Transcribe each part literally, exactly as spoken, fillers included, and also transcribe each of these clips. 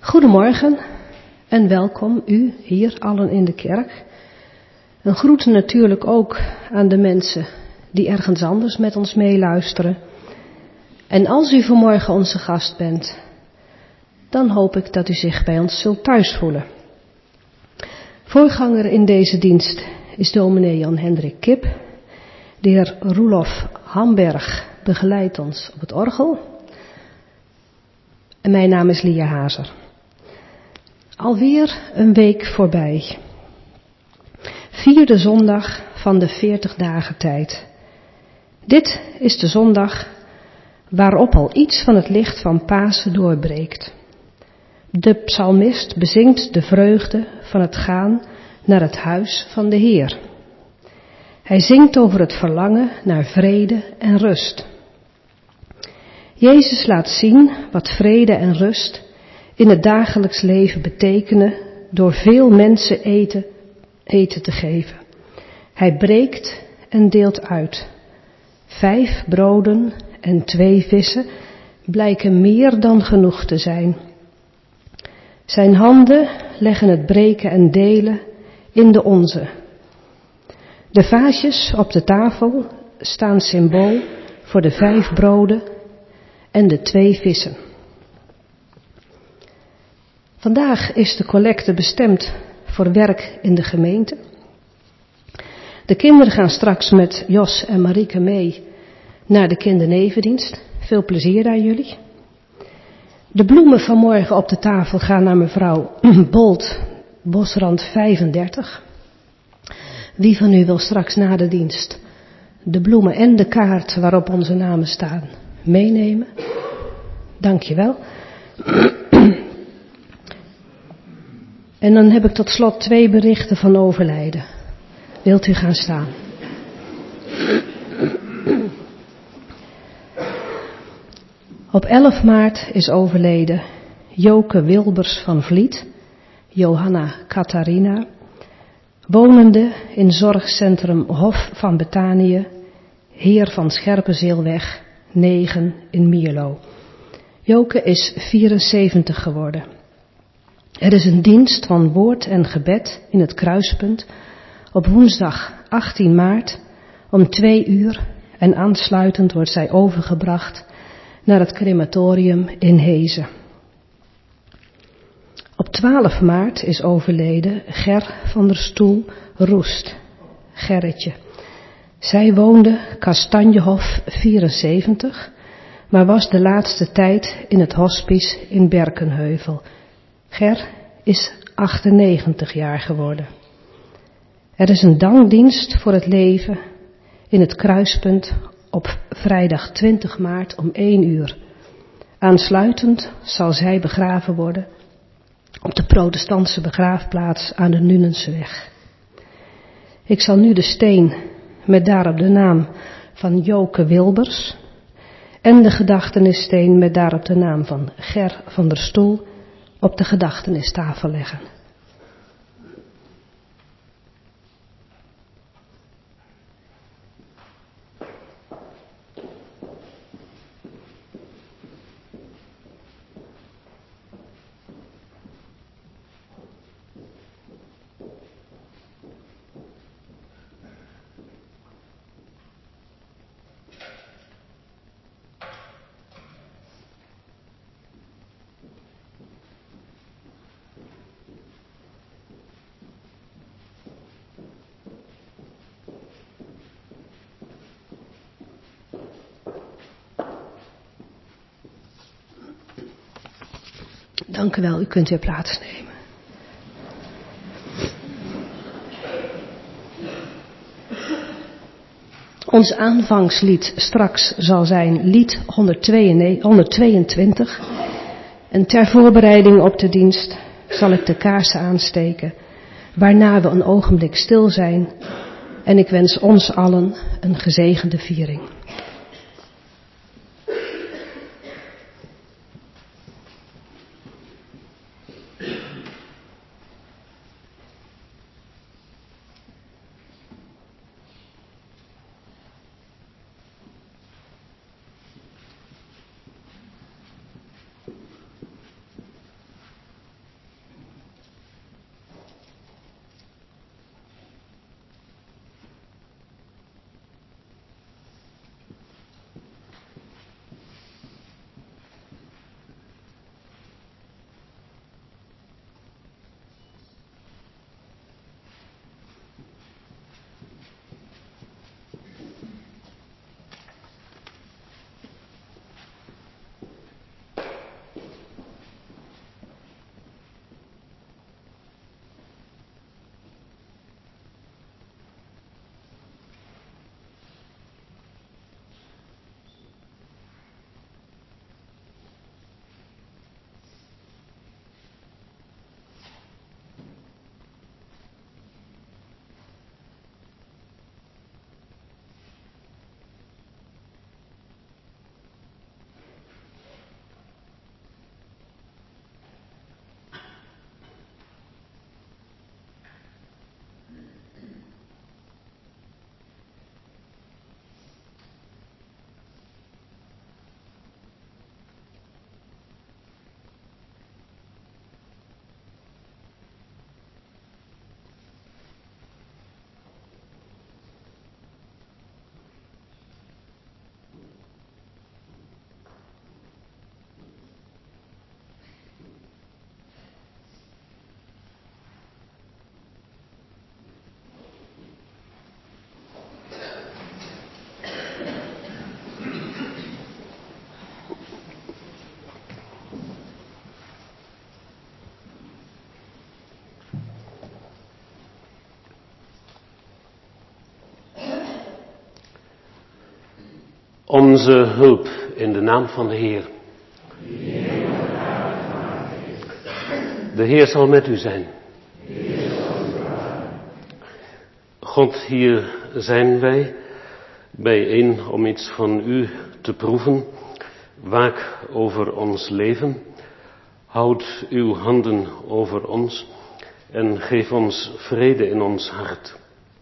Goedemorgen en welkom u hier allen in de kerk. Een groet natuurlijk ook aan de mensen die ergens anders met ons meeluisteren. En als u vanmorgen onze gast bent, dan hoop ik dat u zich bij ons zult thuis voelen. Voorganger in deze dienst is dominee Jan-Hendrik Kip. De heer Roelof Hamberg begeleidt ons op het orgel. En mijn naam is Lia Hazer. Alweer een week voorbij. Vierde zondag van de veertig dagen tijd. Dit is de zondag waarop al iets van het licht van Pasen doorbreekt. De psalmist bezingt de vreugde van het gaan naar het huis van de Heer. Hij zingt over het verlangen naar vrede en rust. Jezus laat zien wat vrede en rust in het dagelijks leven betekenen door veel mensen eten, eten te geven. Hij breekt en deelt uit. Vijf broden en twee vissen blijken meer dan genoeg te zijn. Zijn handen leggen het breken en delen in de onze. De vaasjes op de tafel staan symbool voor de vijf broden en de twee vissen. Vandaag is de collecte bestemd voor werk in de gemeente. De kinderen gaan straks met Jos en Marieke mee naar de kindernevendienst. Veel plezier daar jullie. De bloemen vanmorgen op de tafel gaan naar mevrouw Bolt, Bosrand vijfendertig. Wie van u wil straks na de dienst de bloemen en de kaart waarop onze namen staan meenemen? Dank je wel. En dan heb ik tot slot twee berichten van overlijden. Wilt u gaan staan? Op elf maart is overleden Joke Wilbers van Vliet, Johanna Catharina, wonende in zorgcentrum Hof van Betanië, Heer van Scherpenzeelweg negen in Mierlo. Joke is vierenzeventig geworden. Er is een dienst van woord en gebed in het kruispunt op woensdag achttien maart om twee uur en aansluitend wordt zij overgebracht naar het crematorium in Hezen. Op twaalf maart is overleden Ger van der Stoel Roest, Gerritje. Zij woonde Kastanjehof vierenzeventig, maar was de laatste tijd in het hospice in Berkenheuvel. Ger is achtennegentig jaar geworden. Er is een dankdienst voor het leven in het kruispunt op vrijdag twintig maart om één uur. Aansluitend zal zij begraven worden op de protestantse begraafplaats aan de Nunenseweg. Ik zal nu de steen met daarop de naam van Joke Wilbers en de gedachtenissteen met daarop de naam van Ger van der Stoel op de gedachtenistafel leggen. Dank u wel, u kunt weer plaatsnemen. Ons aanvangslied straks zal zijn lied honderdtweeëntwintig. En ter voorbereiding op de dienst zal ik de kaarsen aansteken, waarna we een ogenblik stil zijn. En ik wens ons allen een gezegende viering. Onze hulp in de naam van de Heer. De Heer zal met u zijn. God, hier zijn wij bijeen om iets van u te proeven. Waak over ons leven. Houd uw handen over ons en geef ons vrede in ons hart.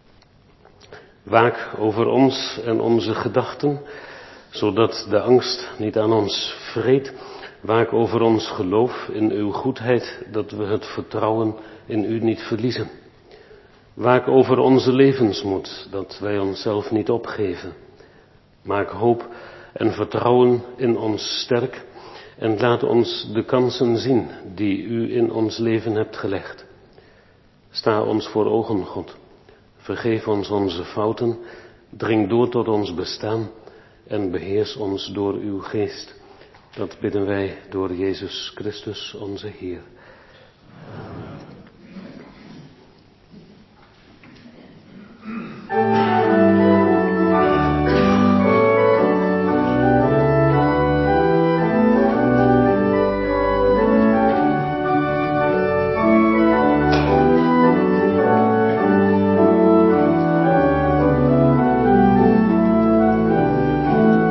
Waak over ons en onze gedachten, zodat de angst niet aan ons vreet. Waak over ons geloof in uw goedheid, dat we het vertrouwen in u niet verliezen. Waak over onze levensmoed, dat wij onszelf niet opgeven. Maak hoop en vertrouwen in ons sterk en laat ons de kansen zien die u in ons leven hebt gelegd. Sta ons voor ogen, God. Vergeef ons onze fouten, dring door tot ons bestaan en beheers ons door uw geest. Dat bidden wij door Jezus Christus, onze Heer.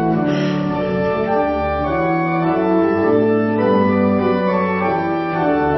Amen.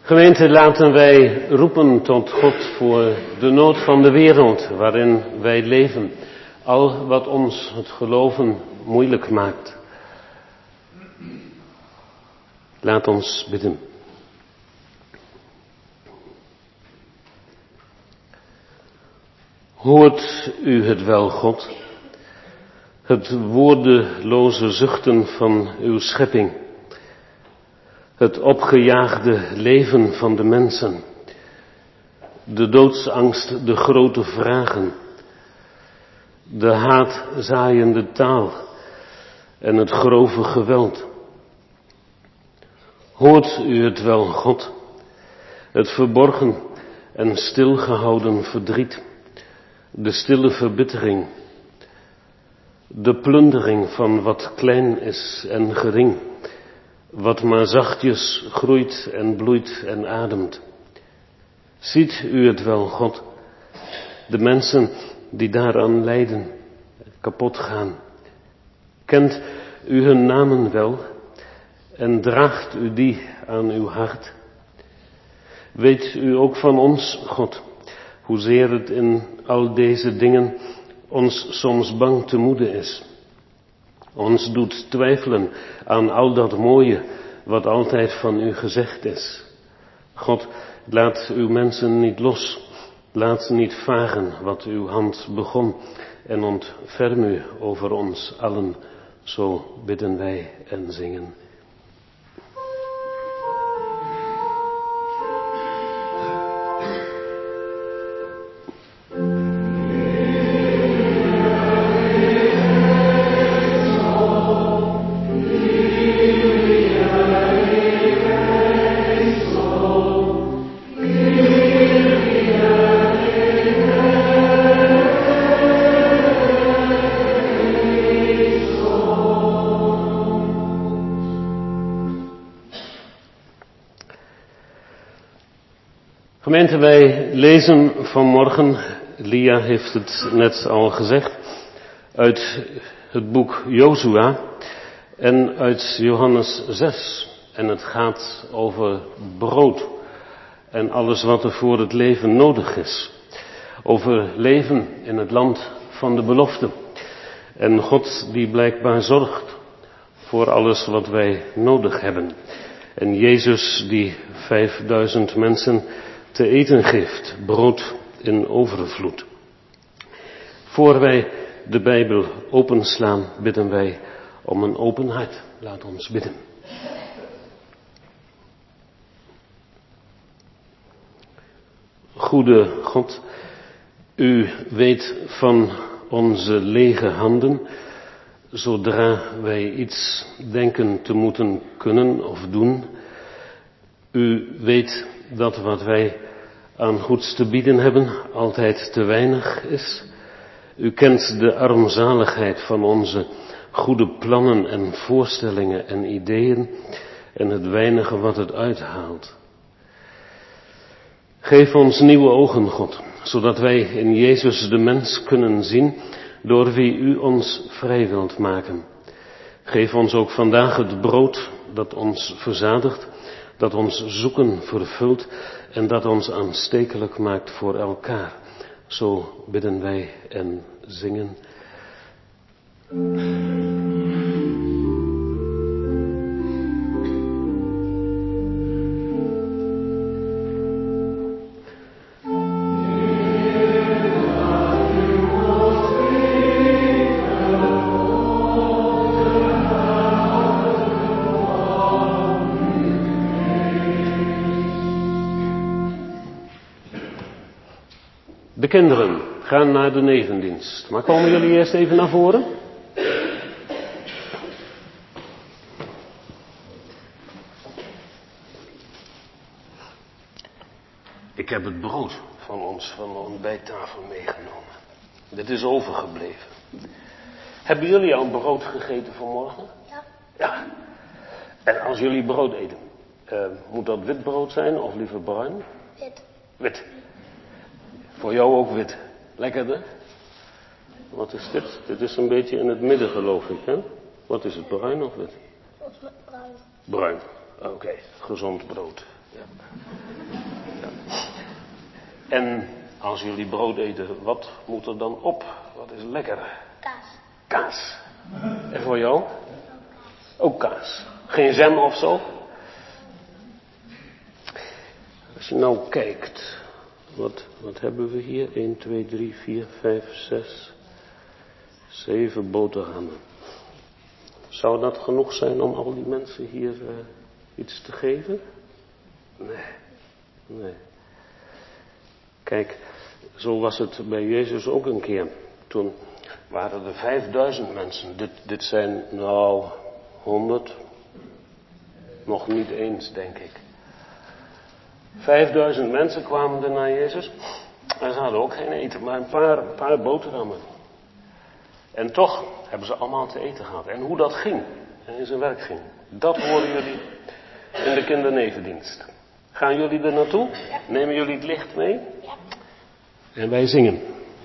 Gemeente, laten wij roepen tot God voor de nood van de wereld waarin wij leven. Al wat ons het geloven moeilijk maakt. Laat ons bidden. Hoort u het wel, God? Het woordeloze zuchten van uw schepping. Het opgejaagde leven van de mensen. De doodsangst, de grote vragen. De haatzaaiende taal en het grove geweld. Hoort u het wel, God? Het verborgen en stilgehouden verdriet. De stille verbittering. De plundering van wat klein is en gering. Wat maar zachtjes groeit en bloeit en ademt. Ziet u het wel, God? De mensen die daaraan lijden, kapot gaan. Kent u hun namen wel en draagt u die aan uw hart? Weet u ook van ons, God, hoezeer het in al deze dingen ons soms bang te moede is. Ons doet twijfelen aan al dat mooie wat altijd van u gezegd is. God, laat uw mensen niet los. Laat niet varen wat uw hand begon. En ontferm u over ons allen. Zo bidden wij en zingen. Gemeente, wij lezen vanmorgen, Lia heeft het net al gezegd, uit het boek Jozua en uit Johannes zes. En het gaat over brood en alles wat er voor het leven nodig is. Over leven in het land van de belofte. En God die blijkbaar zorgt voor alles wat wij nodig hebben. En Jezus die vijfduizend mensen te eten geeft, brood in overvloed. Voor wij de Bijbel openslaan, bidden wij om een open hart. Laat ons bidden. Goede God, u weet van onze lege handen, zodra wij iets denken te moeten kunnen of doen. U weet dat wat wij aan goeds te bieden hebben altijd te weinig is. U kent de armzaligheid van onze goede plannen en voorstellingen en ideeën en het weinige wat het uithaalt. Geef ons nieuwe ogen, God, zodat wij in Jezus de mens kunnen zien door wie u ons vrij wilt maken. Geef ons ook vandaag het brood dat ons verzadigt, dat ons zoeken vervult en dat ons aanstekelijk maakt voor elkaar. Zo bidden wij en zingen. De kinderen gaan naar de nevendienst. Maar komen jullie eerst even naar voren? Ik heb het brood van ons van de ontbijttafel meegenomen. Dit is overgebleven. Hebben jullie al brood gegeten vanmorgen? Ja. Ja. En als jullie brood eten, uh, moet dat wit brood zijn of liever bruin? Wit. Wit. Voor jou ook wit. Lekkerder? Wat is dit? Dit is een beetje in het midden, geloof ik, hè? Wat is het, bruin of wit? Volgens mij bruin. Bruin. Oké, okay. Gezond brood. Ja. En als jullie brood eten, wat moet er dan op? Wat is lekker? Kaas. Kaas. En voor jou? Ook kaas. Geen jam of zo? Als je nou kijkt, wat, wat hebben we hier? één, twee, drie, vier, vijf, zes, zeven boterhammen. Zou dat genoeg zijn om al die mensen hier uh, iets te geven? Nee. Nee. Kijk, zo was het bij Jezus ook een keer. Toen waren er vijfduizend mensen. Dit, dit zijn nou honderd. Nog niet eens, denk ik. Vijfduizend mensen kwamen er naar Jezus. En ze hadden ook geen eten, maar een paar, een paar boterhammen. En toch hebben ze allemaal te eten gehad. En hoe dat ging en in zijn werk ging, dat horen jullie in de kindernevendienst. Gaan jullie er naartoe? Ja. Nemen jullie het licht mee? Ja. En wij zingen.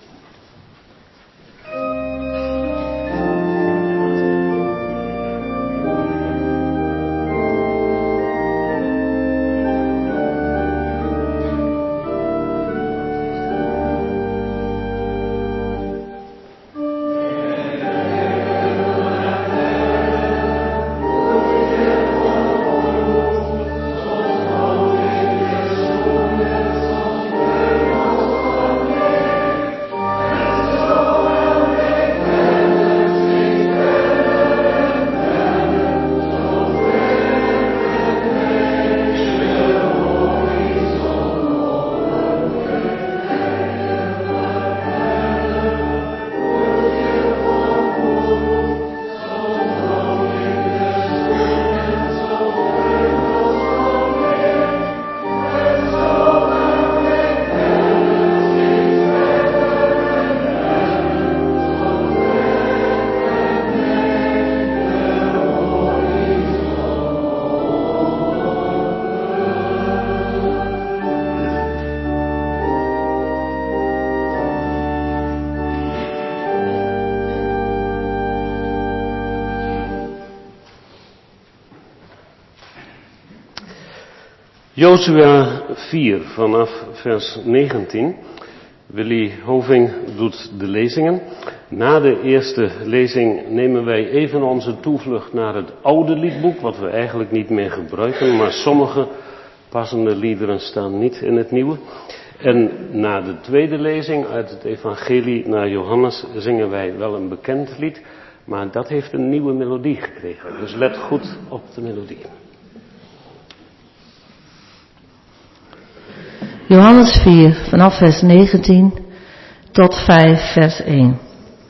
Jozua vier vanaf vers negentien. Willy Hoving doet de lezingen. Na de eerste lezing nemen wij even onze toevlucht naar het oude liedboek, wat we eigenlijk niet meer gebruiken, maar sommige passende liederen staan niet in het nieuwe. En na de tweede lezing uit het evangelie naar Johannes zingen wij wel een bekend lied, maar dat heeft een nieuwe melodie gekregen. Dus let goed op de melodie. Johannes vier, vanaf vers negentien tot vijf, vers één.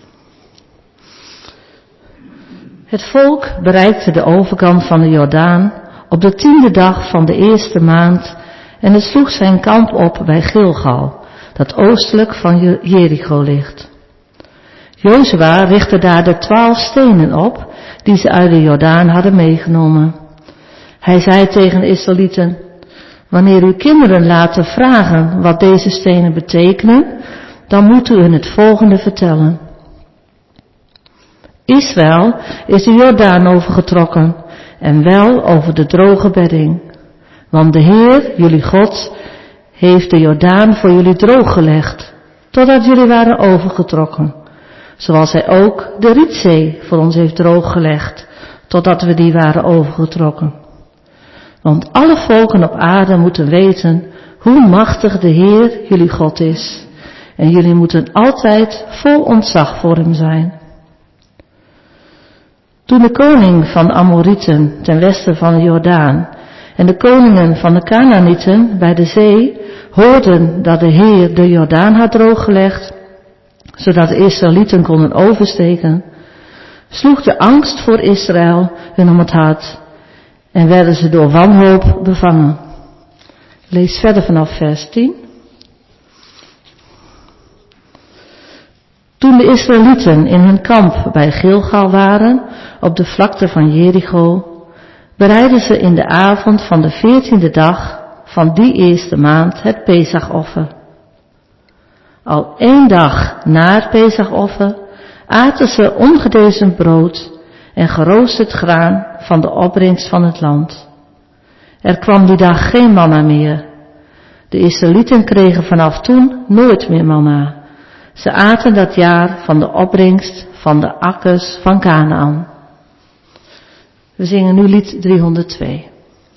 Het volk bereikte de overkant van de Jordaan op de tiende dag van de eerste maand en het sloeg zijn kamp op bij Gilgal, dat oostelijk van Jericho ligt. Jozua richtte daar de twaalf stenen op die ze uit de Jordaan hadden meegenomen. Hij zei tegen de Israëlieten: wanneer uw kinderen laten vragen wat deze stenen betekenen, dan moet u hun het volgende vertellen. Israël is de Jordaan overgetrokken en wel over de droge bedding. Want de Heer, jullie God, heeft de Jordaan voor jullie droog gelegd, totdat jullie waren overgetrokken. Zoals hij ook de Rietzee voor ons heeft droog gelegd, totdat we die waren overgetrokken. Want alle volken op aarde moeten weten hoe machtig de Heer, jullie God is. En jullie moeten altijd vol ontzag voor hem zijn. Toen de koning van de Amorieten ten westen van de Jordaan en de koningen van de Kanaanieten bij de zee hoorden dat de Heer de Jordaan had drooggelegd, zodat de Israëlieten konden oversteken, sloeg de angst voor Israël hun om het hart en werden ze door wanhoop bevangen. Lees verder vanaf vers tien. Toen de Israëlieten in hun kamp bij Gilgal waren, op de vlakte van Jericho, bereidden ze in de avond van de veertiende dag van die eerste maand het Pesachoffer. Al één dag na het Pesachoffer aten ze ongedezend brood en geroosterd graan van de opbrengst van het land. Er kwam die dag geen manna meer. De Israëlieten kregen vanaf toen nooit meer manna. Ze aten dat jaar van de opbrengst van de akkers van Kanaan. We zingen nu lied driehonderdtwee.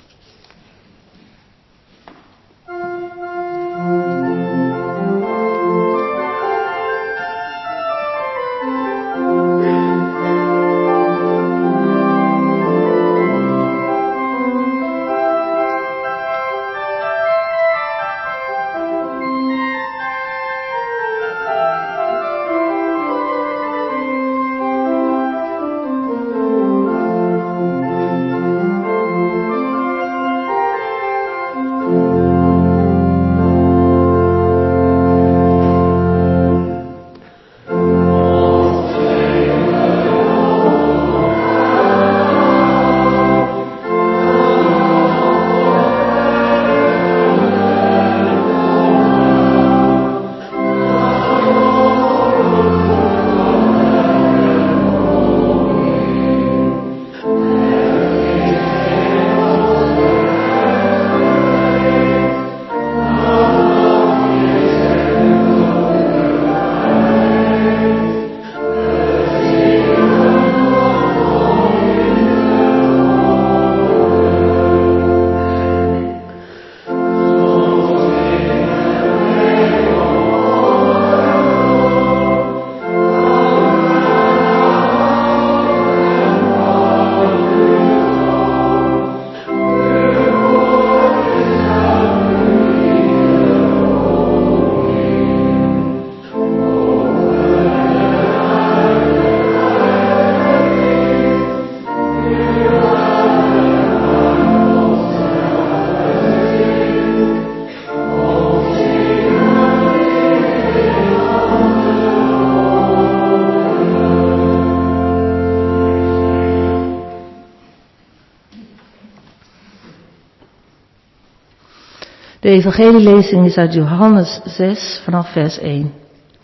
De evangelielezing is uit Johannes zes vanaf vers één.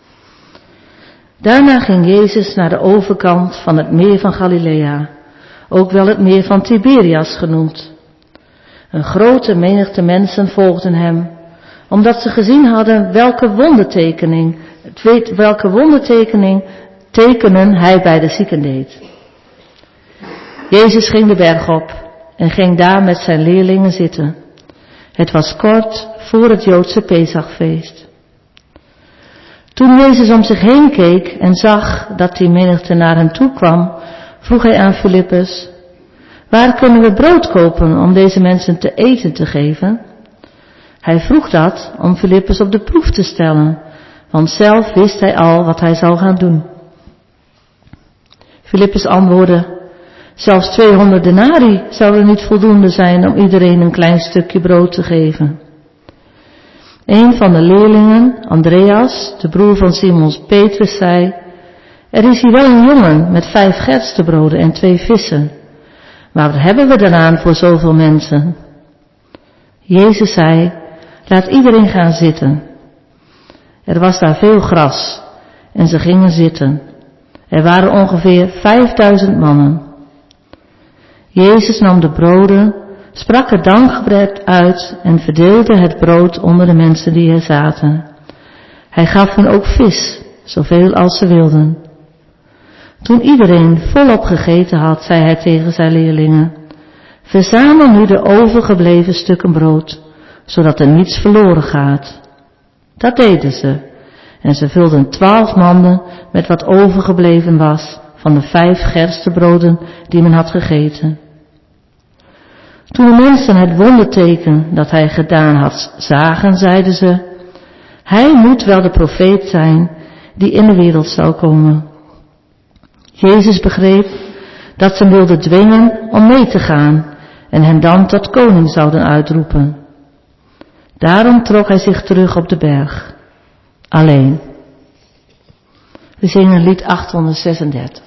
Daarna ging Jezus naar de overkant van het meer van Galilea, ook wel het meer van Tiberias genoemd. Een grote menigte mensen volgden hem, omdat ze gezien hadden welke wondertekening, welke wondertekening tekenen hij bij de zieken deed. Jezus ging de berg op en ging daar met zijn leerlingen zitten. Het was kort voor het Joodse Pesachfeest. Toen Jezus om zich heen keek en zag dat die menigte naar hem toe kwam, vroeg hij aan Filippus: waar kunnen we brood kopen om deze mensen te eten te geven? Hij vroeg dat om Filippus op de proef te stellen, want zelf wist hij al wat hij zou gaan doen. Filippus antwoordde: zelfs tweehonderd denari zouden niet voldoende zijn om iedereen een klein stukje brood te geven. Een van de leerlingen, Andreas, de broer van Simons Petrus, zei: er is hier wel een jongen met vijf gerstebroden en twee vissen. Maar wat hebben we daaraan voor zoveel mensen? Jezus zei: laat iedereen gaan zitten. Er was daar veel gras en ze gingen zitten. Er waren ongeveer vijfduizend mannen. Jezus nam de broden, sprak het dankgebed uit en verdeelde het brood onder de mensen die er zaten. Hij gaf hen ook vis, zoveel als ze wilden. Toen iedereen volop gegeten had, zei hij tegen zijn leerlingen: verzamel nu de overgebleven stukken brood, zodat er niets verloren gaat. Dat deden ze, en ze vulden twaalf manden met wat overgebleven was van de vijf gerstebroden die men had gegeten. Toen de mensen het wonderteken dat hij gedaan had zagen, zeiden ze: hij moet wel de profeet zijn die in de wereld zou komen. Jezus begreep dat ze hem wilden dwingen om mee te gaan en hem dan tot koning zouden uitroepen. Daarom trok hij zich terug op de berg, alleen. We zingen lied achthonderdzesendertig.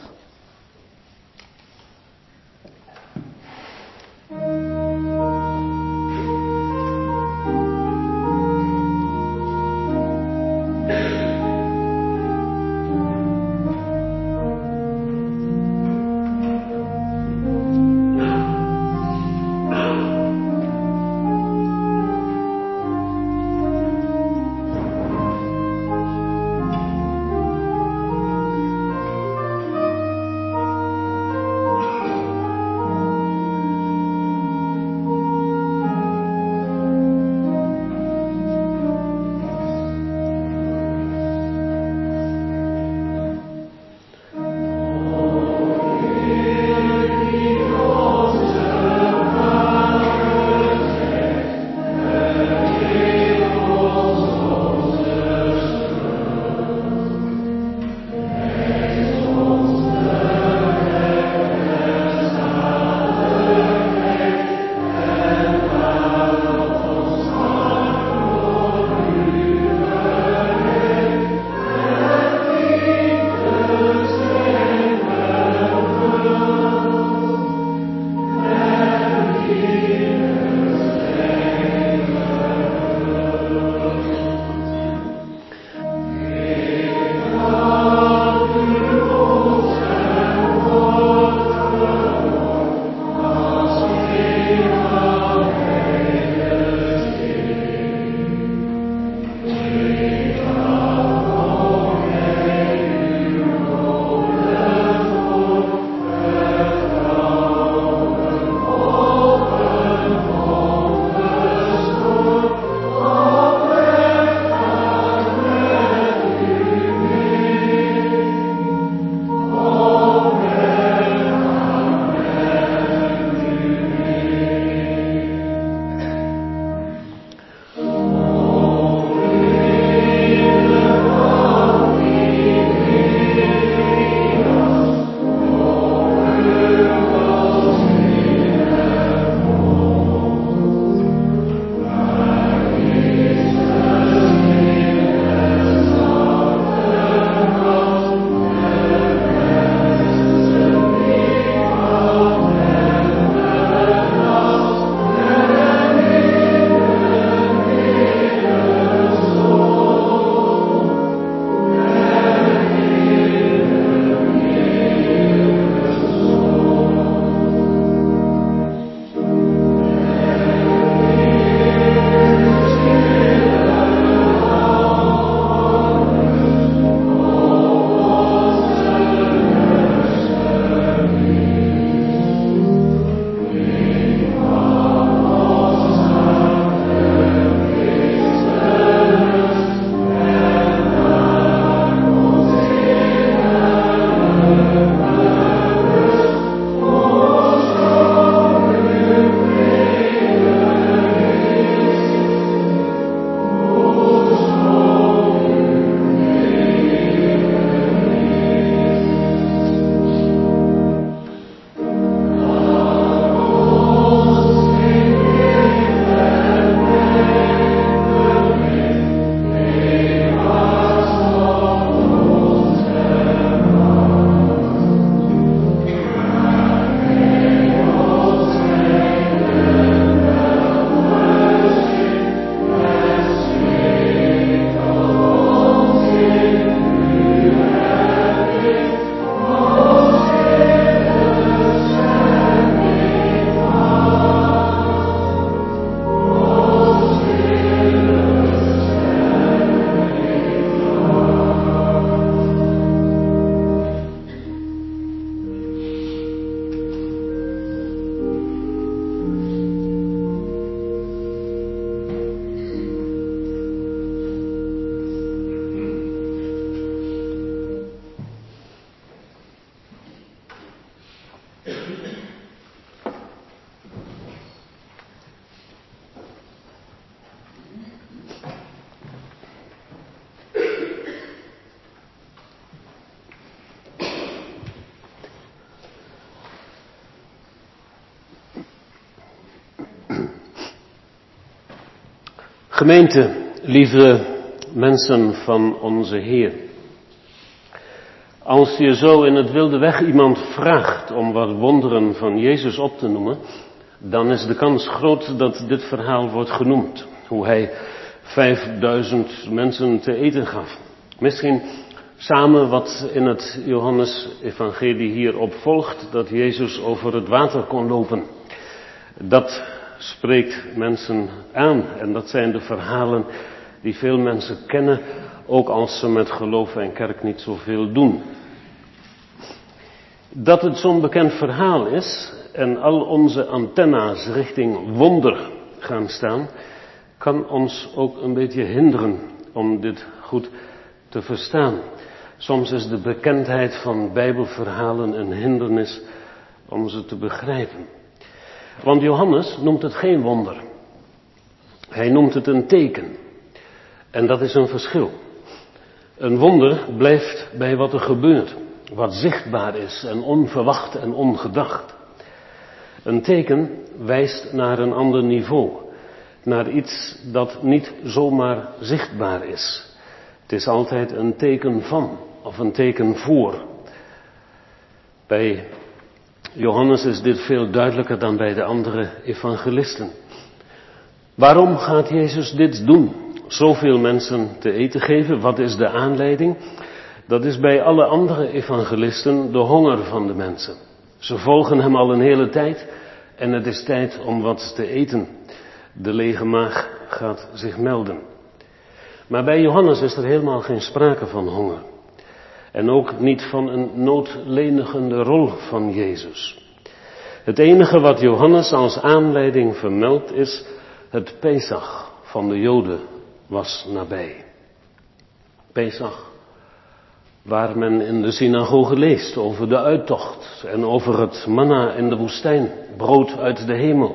Gemeente, lieve mensen van onze Heer. Als je zo in het wilde weg iemand vraagt om wat wonderen van Jezus op te noemen, dan is de kans groot dat dit verhaal wordt genoemd. Hoe hij vijfduizend mensen te eten gaf. Misschien samen wat in het Johannes-evangelie hierop volgt, dat Jezus over het water kon lopen. Dat spreekt mensen aan en dat zijn de verhalen die veel mensen kennen, ook als ze met geloof en kerk niet zoveel doen. Dat het zo'n bekend verhaal is en al onze antenna's richting wonder gaan staan, kan ons ook een beetje hinderen om dit goed te verstaan. Soms is de bekendheid van Bijbelverhalen een hindernis om ze te begrijpen. Want Johannes noemt het geen wonder. Hij noemt het een teken. En dat is een verschil. Een wonder blijft bij wat er gebeurt, wat zichtbaar is en onverwacht en ongedacht. Een teken wijst naar een ander niveau, naar iets dat niet zomaar zichtbaar is. Het is altijd een teken van, of een teken voor. Bij Johannes is dit veel duidelijker dan bij de andere evangelisten. Waarom gaat Jezus dit doen? Zoveel mensen te eten geven, wat is de aanleiding? Dat is bij alle andere evangelisten de honger van de mensen. Ze volgen hem al een hele tijd en het is tijd om wat te eten. De lege maag gaat zich melden. Maar bij Johannes is er helemaal geen sprake van honger. En ook niet van een noodlenigende rol van Jezus. Het enige wat Johannes als aanleiding vermeldt is: het Pesach van de Joden was nabij. Pesach, waar men in de synagoge leest over de uittocht en over het manna in de woestijn, brood uit de hemel.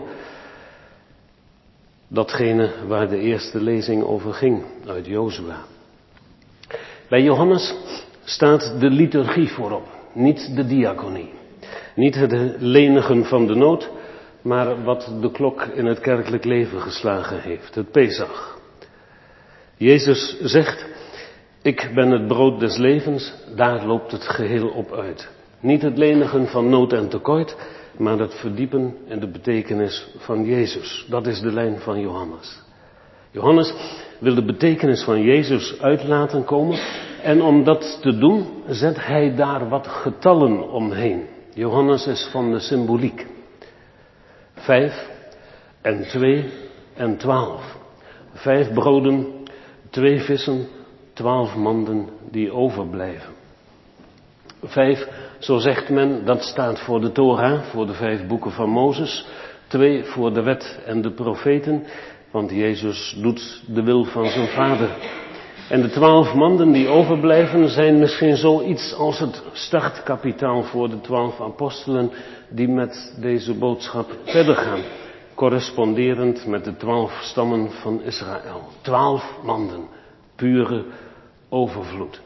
Datgene waar de eerste lezing over ging, uit Jozua. Bij Johannes staat de liturgie voorop, niet de diaconie. Niet het lenigen van de nood, maar wat de klok in het kerkelijk leven geslagen heeft, het Pesach. Jezus zegt: ik ben het brood des levens, daar loopt het geheel op uit. Niet het lenigen van nood en tekort, maar het verdiepen in de betekenis van Jezus. Dat is de lijn van Johannes. Johannes wil de betekenis van Jezus uit laten komen en om dat te doen zet hij daar wat getallen omheen. Johannes is van de symboliek. Vijf en twee en twaalf. Vijf broden, twee vissen, twaalf manden die overblijven. Vijf, zo zegt men, dat staat voor de Torah, voor de vijf boeken van Mozes. Twee voor de wet en de profeten, want Jezus doet de wil van zijn vader. En de twaalf manden die overblijven zijn misschien zoiets als het startkapitaal voor de twaalf apostelen die met deze boodschap verder gaan. Corresponderend met de twaalf stammen van Israël. Twaalf manden, pure overvloed.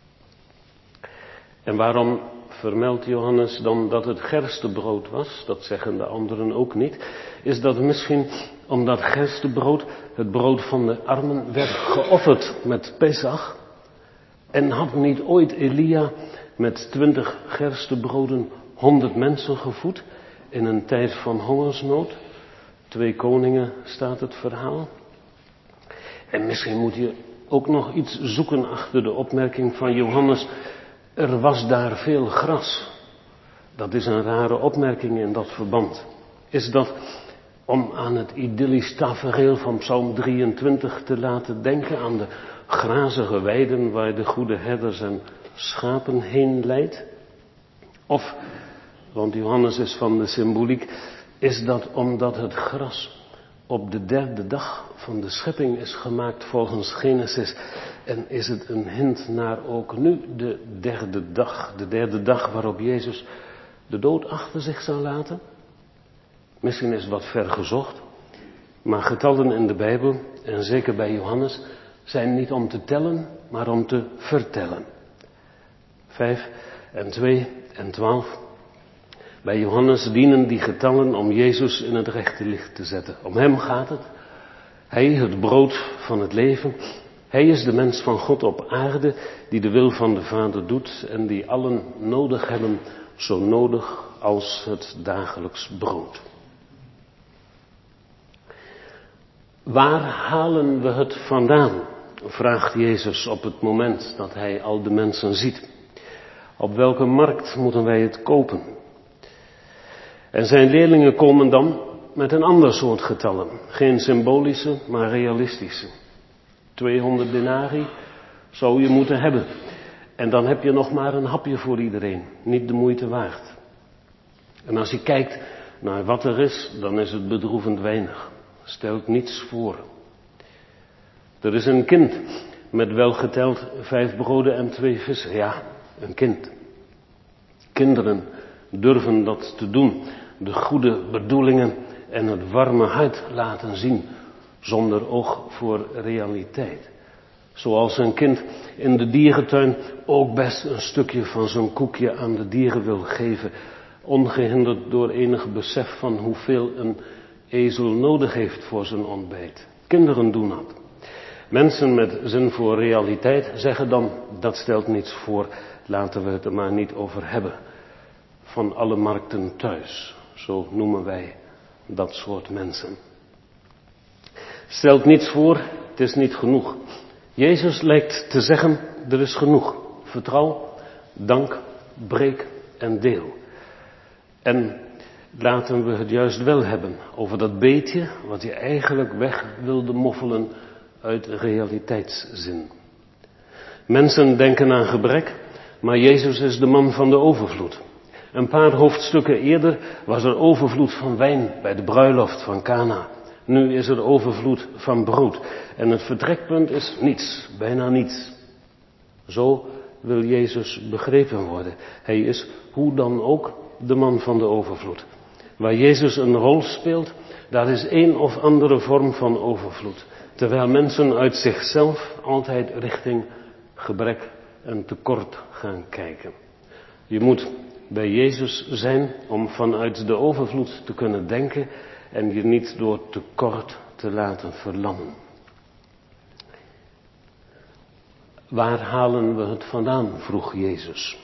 En waarom vermeldt Johannes dan dat het gerstebrood was? Dat zeggen de anderen ook niet. Is dat misschien omdat gerstebrood, het brood van de armen, werd geofferd met Pesach? En had niet ooit Elia met twintig gerstebroden honderd mensen gevoed in een tijd van hongersnood? Twee koningen staat het verhaal. En misschien moet je ook nog iets zoeken achter de opmerking van Johannes: er was daar veel gras. Dat is een rare opmerking in dat verband. Is dat om aan het idyllisch tafereel van Psalm drieëntwintig te laten denken, aan de grazige weiden waar de goede herder zijn schapen heen leidt? Of, want Johannes is van de symboliek, is dat omdat het gras op de derde dag van de schepping is gemaakt volgens Genesis, en is het een hint naar ook nu de derde dag, de derde dag waarop Jezus de dood achter zich zal laten? Misschien is het wat ver gezocht, maar getallen in de Bijbel, en zeker bij Johannes, zijn niet om te tellen, maar om te vertellen. Vijf en twee en twaalf. Bij Johannes dienen die getallen om Jezus in het rechte licht te zetten. Om hem gaat het. Hij, het brood van het leven. Hij is de mens van God op aarde die de wil van de Vader doet en die allen nodig hebben, zo nodig als het dagelijks brood. Waar halen we het vandaan? Vraagt Jezus op het moment dat hij al de mensen ziet. Op welke markt moeten wij het kopen? En zijn leerlingen komen dan met een ander soort getallen. Geen symbolische, maar realistische. tweehonderd denari zou je moeten hebben. En dan heb je nog maar een hapje voor iedereen. Niet de moeite waard. En als je kijkt naar wat er is, dan is het bedroevend weinig. Stelt niets voor. Er is een kind met welgeteld vijf broden en twee vissen. Ja, een kind. Kinderen durven dat te doen. De goede bedoelingen en het warme hart laten zien. Zonder oog voor realiteit. Zoals een kind in de dierentuin ook best een stukje van zijn koekje aan de dieren wil geven. Ongehinderd door enig besef van hoeveel een ezel nodig heeft voor zijn ontbijt. Kinderen doen dat. Mensen met zin voor realiteit zeggen dan, dat stelt niets voor, laten we het er maar niet over hebben. Van alle markten thuis, zo noemen wij dat soort mensen. Stelt niets voor, het is niet genoeg. Jezus lijkt te zeggen, er is genoeg. Vertrouw, dank, breek en deel. En laten we het juist wel hebben over dat beetje wat je eigenlijk weg wilde moffelen uit realiteitszin. Mensen denken aan gebrek, maar Jezus is de man van de overvloed. Een paar hoofdstukken eerder was er overvloed van wijn bij de bruiloft van Kana. Nu is er overvloed van brood. En het vertrekpunt is niets, bijna niets. Zo wil Jezus begrepen worden. Hij is hoe dan ook de man van de overvloed. Waar Jezus een rol speelt, daar is een of andere vorm van overvloed. Terwijl mensen uit zichzelf altijd richting gebrek en tekort gaan kijken. Je moet bij Jezus zijn om vanuit de overvloed te kunnen denken en je niet door tekort te laten verlammen. Waar halen we het vandaan, vroeg Jezus.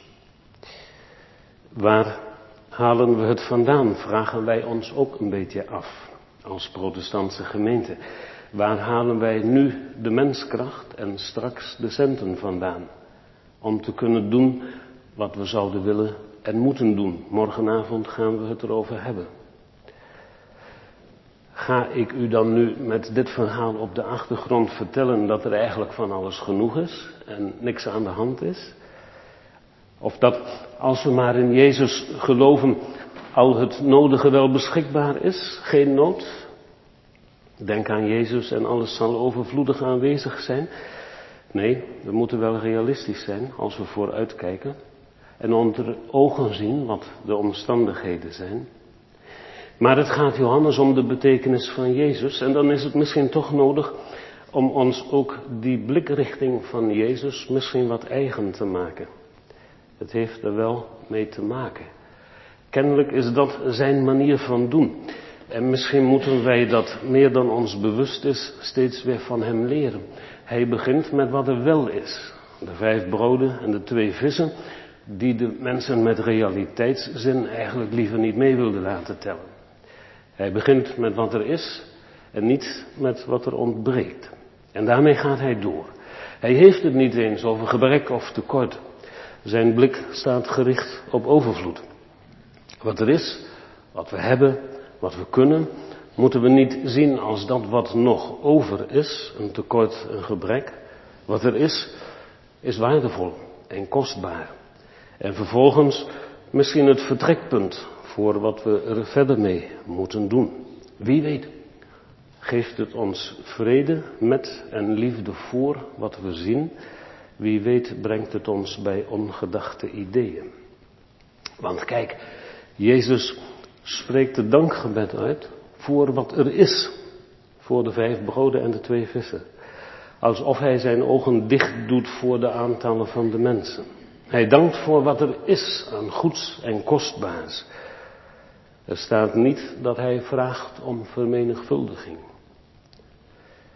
Waar halen we het vandaan, vragen wij ons ook een beetje af, als protestantse gemeente. Waar halen wij nu de menskracht en straks de centen vandaan, om te kunnen doen wat we zouden willen en moeten doen? Morgenavond gaan we het erover hebben. Ga ik u dan nu met dit verhaal op de achtergrond vertellen dat er eigenlijk van alles genoeg is en niks aan de hand is? Of dat als we maar in Jezus geloven al het nodige wel beschikbaar is, geen nood? Denk aan Jezus en alles zal overvloedig aanwezig zijn. Nee, we moeten wel realistisch zijn als we vooruitkijken en onder ogen zien wat de omstandigheden zijn. Maar het gaat Johannes om de betekenis van Jezus en dan is het misschien toch nodig om ons ook die blikrichting van Jezus misschien wat eigen te maken. Het heeft er wel mee te maken. Kennelijk is dat zijn manier van doen. En misschien moeten wij dat meer dan ons bewust is steeds weer van hem leren. Hij begint met wat er wel is. De vijf broden en de twee vissen die de mensen met realiteitszin eigenlijk liever niet mee wilden laten tellen. Hij begint met wat er is en niet met wat er ontbreekt. En daarmee gaat hij door. Hij heeft het niet eens over gebrek of tekort. Zijn blik staat gericht op overvloed. Wat er is, wat we hebben, wat we kunnen, moeten we niet zien als dat wat nog over is, een tekort, een gebrek. Wat er is, is waardevol en kostbaar. En vervolgens misschien het vertrekpunt voor wat we er verder mee moeten doen. Wie weet, geeft het ons vrede met en liefde voor wat we zien. Wie weet brengt het ons bij ongedachte ideeën. Want kijk, Jezus spreekt het dankgebed uit voor wat er is. Voor de vijf broden en de twee vissen. Alsof hij zijn ogen dicht doet voor de aantallen van de mensen. Hij dankt voor wat er is aan goeds en kostbaars. Er staat niet dat hij vraagt om vermenigvuldiging.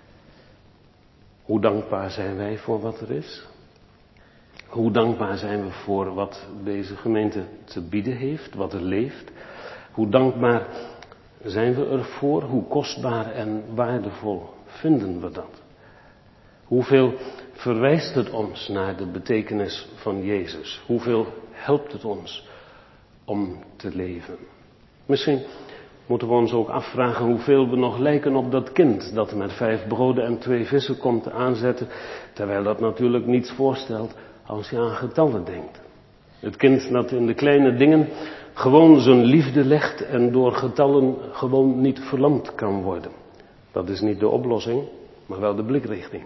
Hoe dankbaar zijn wij voor wat er is? Hoe dankbaar zijn we voor wat deze gemeente te bieden heeft, wat er leeft? Hoe dankbaar zijn we ervoor? Hoe kostbaar en waardevol vinden we dat? Hoeveel verwijst het ons naar de betekenis van Jezus? Hoeveel helpt het ons om te leven? Misschien moeten we ons ook afvragen hoeveel we nog lijken op dat kind dat met vijf broden en twee vissen komt aanzetten, terwijl dat natuurlijk niets voorstelt als je aan getallen denkt. Het kind dat in de kleine dingen gewoon zijn liefde legt en door getallen gewoon niet verlamd kan worden. Dat is niet de oplossing, maar wel de blikrichting.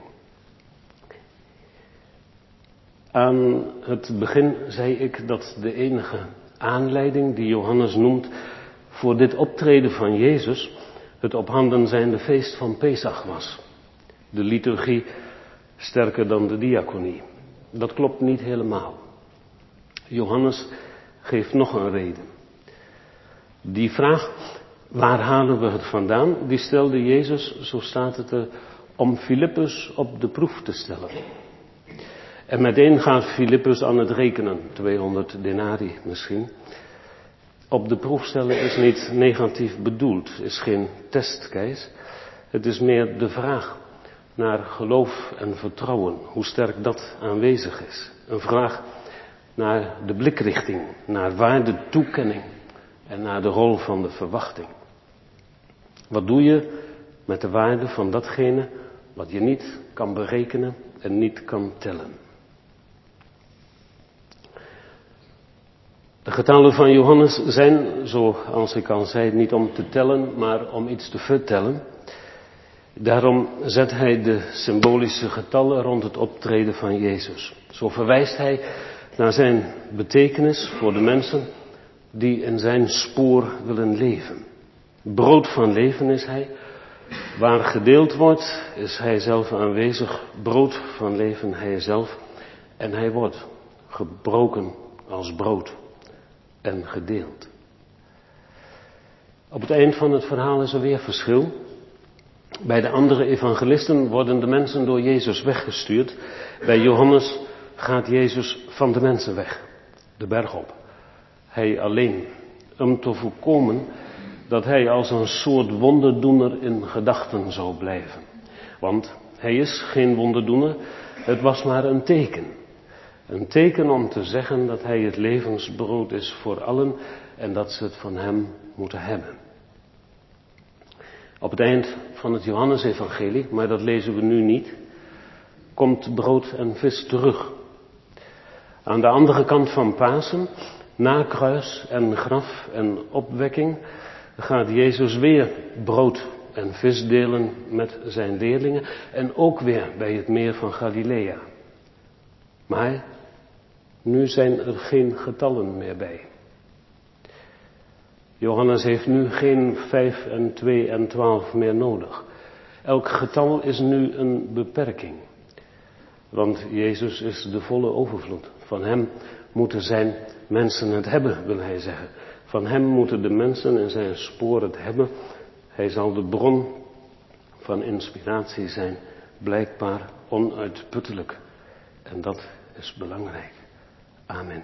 Aan het begin zei ik dat de enige aanleiding die Johannes noemt voor dit optreden van Jezus het op handen zijnde feest van Pesach was. De liturgie sterker dan de diaconie. Dat klopt niet helemaal. Johannes geeft nog een reden. Die vraag, waar halen we het vandaan, die stelde Jezus, zo staat het er, om Filippus op de proef te stellen. En meteen gaat Filippus aan het rekenen, tweehonderd denari misschien. Op de proef stellen is niet negatief bedoeld, is geen testcase. Het is meer de vraag naar geloof en vertrouwen, hoe sterk dat aanwezig is. Een vraag naar de blikrichting, naar waardetoekenning en naar de rol van de verwachting. Wat doe je met de waarde van datgene wat je niet kan berekenen en niet kan tellen? De getallen van Johannes zijn, zoals ik al zei, niet om te tellen, maar om iets te vertellen. Daarom zet hij de symbolische getallen rond het optreden van Jezus. Zo verwijst hij naar zijn betekenis voor de mensen die in zijn spoor willen leven. Brood van leven is hij. Waar gedeeld wordt, is hij zelf aanwezig. Brood van leven, hij zelf. En hij wordt gebroken als brood en gedeeld. Op het eind van het verhaal is er weer verschil. Bij de andere evangelisten worden de mensen door Jezus weggestuurd. Bij Johannes gaat Jezus van de mensen weg, de berg op. Hij alleen, om te voorkomen dat hij als een soort wonderdoener in gedachten zou blijven. Want hij is geen wonderdoener, het was maar een teken. Een teken om te zeggen dat hij het levensbrood is voor allen en dat ze het van hem moeten hebben. Op het eind van het Johannesevangelie, maar dat lezen we nu niet, komt brood en vis terug. Aan de andere kant van Pasen, na kruis en graf en opwekking, gaat Jezus weer brood en vis delen met zijn leerlingen en ook weer bij het meer van Galilea. Maar nu zijn er geen getallen meer bij. Johannes heeft nu geen vijf en twee en twaalf meer nodig. Elk getal is nu een beperking. Want Jezus is de volle overvloed. Van hem moeten zijn mensen het hebben, wil hij zeggen. Van hem moeten de mensen in zijn spoor het hebben. Hij zal de bron van inspiratie zijn, blijkbaar onuitputtelijk. En dat is belangrijk. Amen.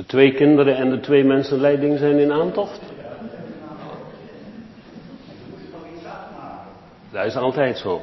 De twee kinderen en de twee mensenleiding zijn in aantocht. Dat is altijd zo.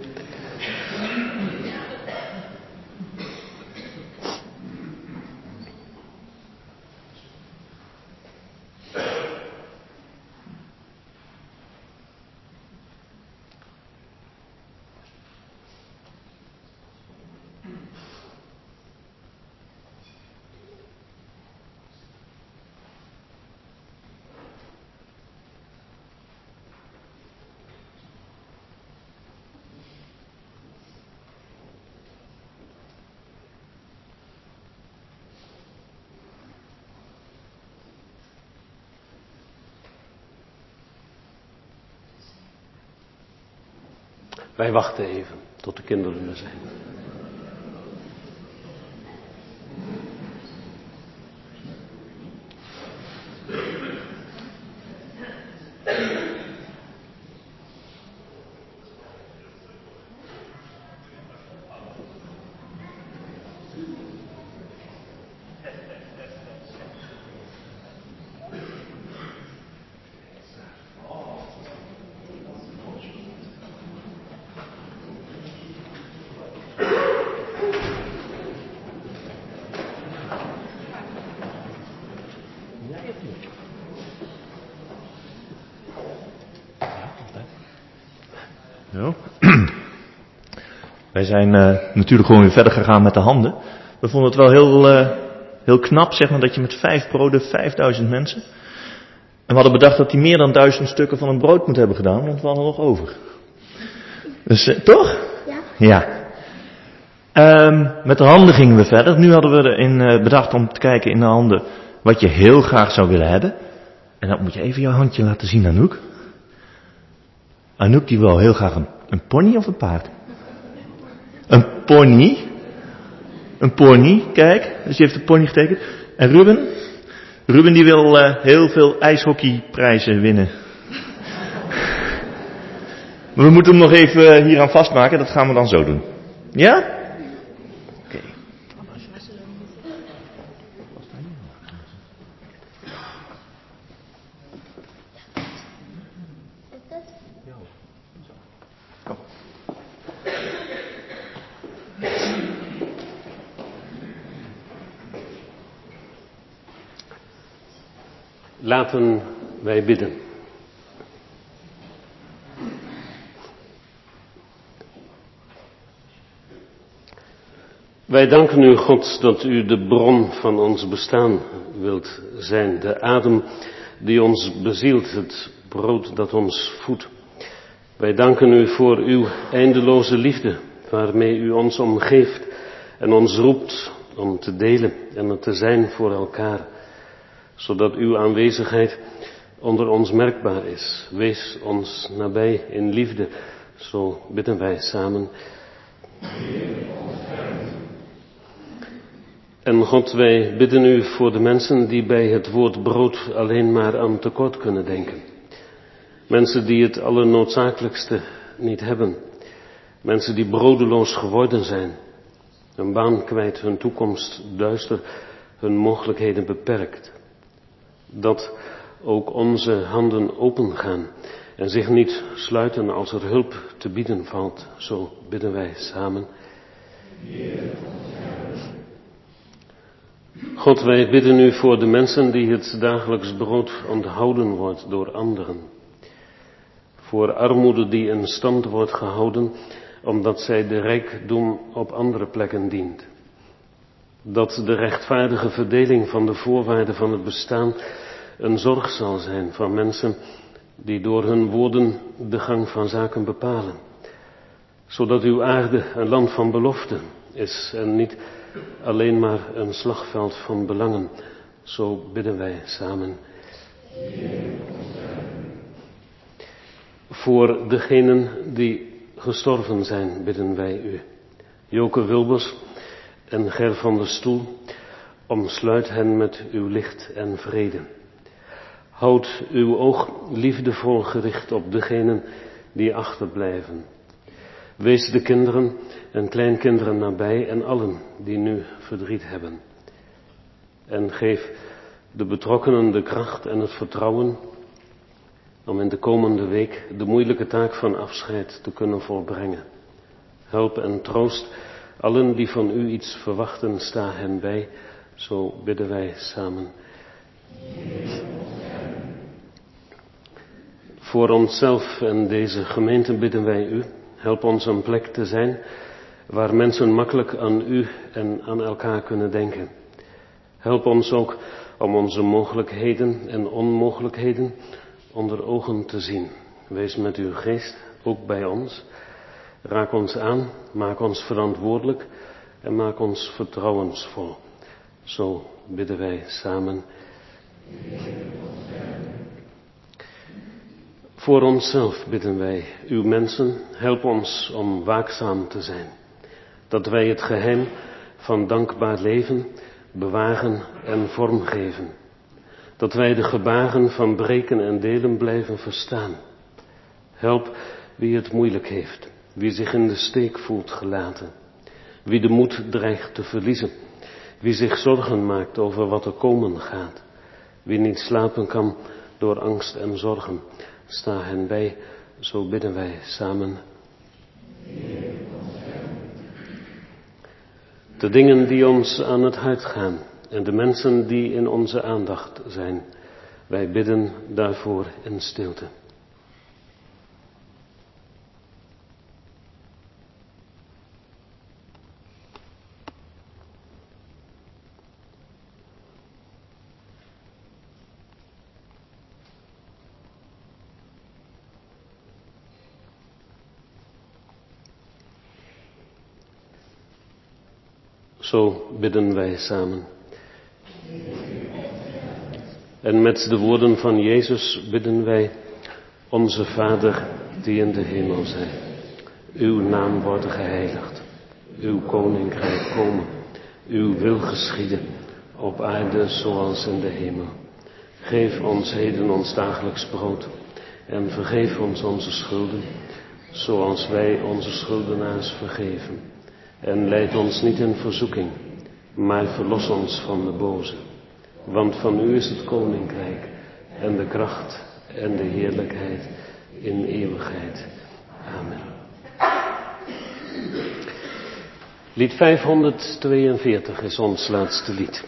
Wij wachten even tot de kinderen er zijn. Zo. Wij zijn uh, natuurlijk gewoon weer verder gegaan met de handen. We vonden het wel heel, uh, heel knap, zeg maar, dat je met vijf broden vijfduizend mensen. En we hadden bedacht dat die meer dan duizend stukken van een brood moet hebben gedaan, want we hadden nog over. Dus, uh, toch? Ja. Ja. Um, met de handen gingen we verder. Nu hadden we erin uh, bedacht om te kijken in de handen wat je heel graag zou willen hebben. En dan moet je even jouw handje laten zien, Anouk. Anouk die wil heel graag een, een pony of een paard? Een pony. Een pony, kijk. Dus die heeft een pony getekend. En Ruben? Ruben die wil uh, heel veel ijshockeyprijzen winnen. Maar we moeten hem nog even hier aan vastmaken. Dat gaan we dan zo doen. Ja? Oké. Okay. Kom. Laten wij bidden. Wij danken u, God, dat u de bron van ons bestaan wilt zijn. De adem die ons bezielt, het brood dat ons voedt. Wij danken u voor uw eindeloze liefde, waarmee u ons omgeeft en ons roept om te delen en er te zijn voor elkaar. Zodat uw aanwezigheid onder ons merkbaar is. Wees ons nabij in liefde, zo bidden wij samen. En God, wij bidden u voor de mensen die bij het woord brood alleen maar aan tekort kunnen denken. Mensen die het allernoodzakelijkste niet hebben. Mensen die brodeloos geworden zijn. Hun baan kwijt, hun toekomst duister, hun mogelijkheden beperkt. Dat ook onze handen opengaan en zich niet sluiten als er hulp te bieden valt. Zo bidden wij samen. God, wij bidden u voor de mensen die het dagelijks brood onthouden wordt door anderen. Voor armoede die in stand wordt gehouden omdat zij de rijkdom op andere plekken dient. Dat de rechtvaardige verdeling van de voorwaarden van het bestaan een zorg zal zijn van mensen die door hun woorden de gang van zaken bepalen. Zodat uw aarde een land van belofte is en niet alleen maar een slagveld van belangen. Zo bidden wij samen. Voor degenen die gestorven zijn bidden wij u. Joke Wilbers en Ger van der Stoel, omsluit hen met uw licht en vrede. Houd uw oog liefdevol gericht op degenen die achterblijven. Wees de kinderen en kleinkinderen nabij en allen die nu verdriet hebben. En geef de betrokkenen de kracht en het vertrouwen om in de komende week de moeilijke taak van afscheid te kunnen volbrengen. Help en troost allen die van u iets verwachten, sta hen bij. Zo bidden wij samen. Voor onszelf en deze gemeente bidden wij u. Help ons een plek te zijn waar mensen makkelijk aan u en aan elkaar kunnen denken. Help ons ook om onze mogelijkheden en onmogelijkheden onder ogen te zien. Wees met uw geest ook bij ons. Raak ons aan, maak ons verantwoordelijk en maak ons vertrouwensvol. Zo bidden wij samen. Voor onszelf bidden wij, uw mensen, help ons om waakzaam te zijn. Dat wij het geheim van dankbaar leven bewagen en vormgeven. Dat wij de gebaren van breken en delen blijven verstaan. Help wie het moeilijk heeft, wie zich in de steek voelt gelaten. Wie de moed dreigt te verliezen. Wie zich zorgen maakt over wat er komen gaat. Wie niet slapen kan door angst en zorgen. Sta hen bij, zo bidden wij samen. De dingen die ons aan het hart gaan en de mensen die in onze aandacht zijn. Wij bidden daarvoor in stilte. Zo bidden wij samen. En met de woorden van Jezus bidden wij, onze Vader die in de hemel zijt. Uw naam worden geheiligd. Uw koninkrijk komen. Uw wil geschieden, op aarde zoals in de hemel. Geef ons heden ons dagelijks brood en vergeef ons onze schulden, zoals wij onze schuldenaars vergeven. En leid ons niet in verzoeking, maar verlos ons van de boze. Want van u is het koninkrijk en de kracht en de heerlijkheid in eeuwigheid. Amen. Lied vijfhonderdtweeënveertig is ons laatste lied.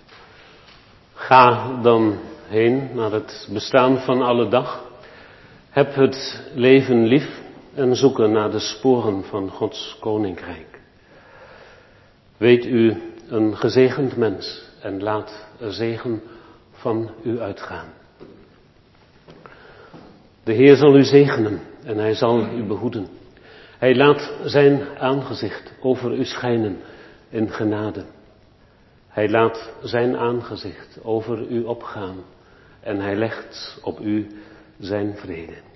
Ga dan heen naar het bestaan van alle dag. Heb het leven lief en zoeken naar de sporen van Gods koninkrijk. Weet u een gezegend mens en laat er zegen van u uitgaan. De Heer zal u zegenen en hij zal u behoeden. Hij laat zijn aangezicht over u schijnen in genade. Hij laat zijn aangezicht over u opgaan en hij legt op u zijn vrede.